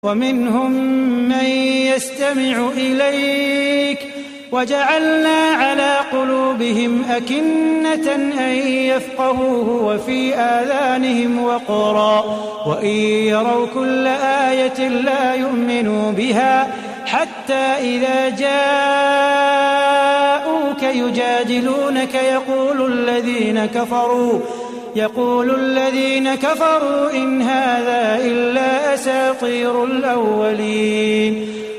ومنهم من يستمع إليك وجعلنا على قلوبهم أكنة أن يفقهوه وفي آذانهم وقرا وإن يروا كل آية لا يؤمنوا بها حتى إذا جاءوك يجادلونك يقول الذين كفروا إن هذا إلا أساطير الأولين